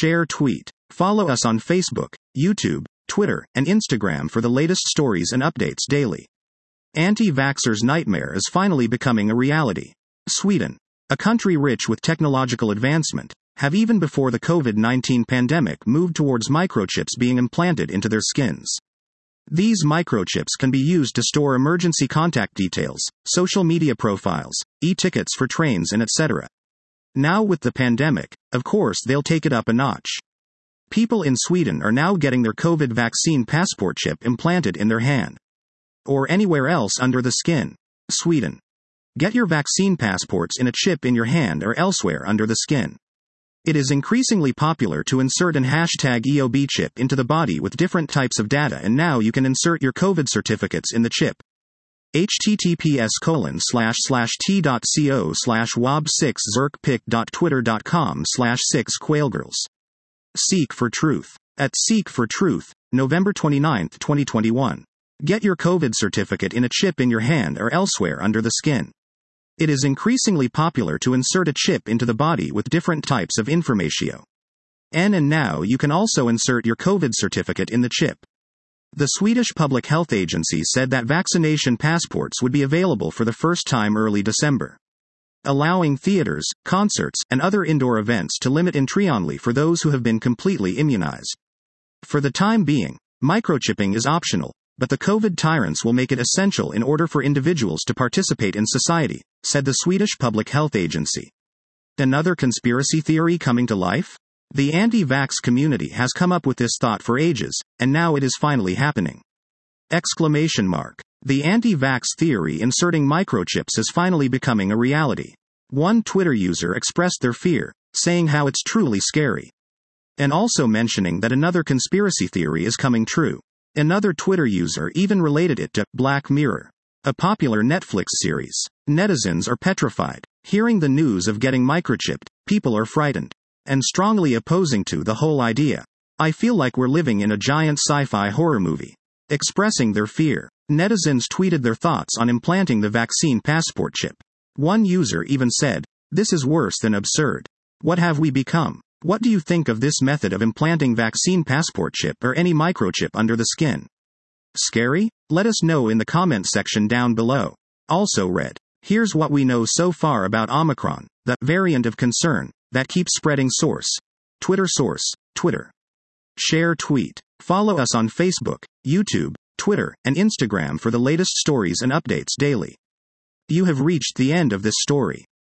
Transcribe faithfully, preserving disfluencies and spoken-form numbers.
Share, tweet. Follow us on Facebook, YouTube, Twitter, and Instagram for the latest stories and updates daily. Anti-vaxxers' nightmare is finally becoming a reality. Sweden, a country rich with technological advancement, have even before the COVID nineteen pandemic moved towards microchips being implanted into their skins. These microchips can be used to store emergency contact details, social media profiles, e-tickets for trains, and et cetera. Now with the pandemic, of course they'll take it up a notch. People in Sweden are now getting their COVID vaccine passport chip implanted in their hand. Or anywhere else under the skin. Sweden. Get your vaccine passports in a chip in your hand or elsewhere under the skin. It is increasingly popular to insert an hashtag E O B chip into the body with different types of data, and now you can insert your COVID certificates in the chip. https colon slash slash t.co slash wob6 zerkpic.twitter.com slash 6 quailgirls. Seek for Truth. At Seek for Truth, November twenty-ninth, twenty twenty-one. Get your COVID certificate in a chip in your hand or elsewhere under the skin. It is increasingly popular to insert a chip into the body with different types of information. And and now you can also insert your COVID certificate in the chip. The Swedish Public Health Agency said that vaccination passports would be available for the first time early December, allowing theaters, concerts, and other indoor events to limit entry only for those who have been completely immunized. For the time being, microchipping is optional, but the COVID tyrants will make it essential in order for individuals to participate in society, said the Swedish Public Health Agency. Another conspiracy theory coming to life? The anti-vax community has come up with this thought for ages, and now it is finally happening. Exclamation mark. The anti-vax theory inserting microchips is finally becoming a reality. One Twitter user expressed their fear, saying how it's truly scary. And also mentioning that another conspiracy theory is coming true. Another Twitter user even related it to Black Mirror, a popular Netflix series. Netizens are petrified. Hearing the news of getting microchipped, people are frightened and strongly opposing to the whole idea. I feel like we're living in a giant sci-fi horror movie. Expressing their fear, netizens tweeted their thoughts on implanting the vaccine passport chip. One user even said, "This is worse than absurd. What have we become? What do you think of this method of implanting vaccine passport chip or any microchip under the skin? Scary? Let us know in the comment section down below." Also read, "Here's what we know so far about Omicron, the variant of concern that keeps spreading." Source. Twitter. Source. Twitter. Share, tweet. Follow us on Facebook, YouTube, Twitter, and Instagram for the latest stories and updates daily. You have reached the end of this story.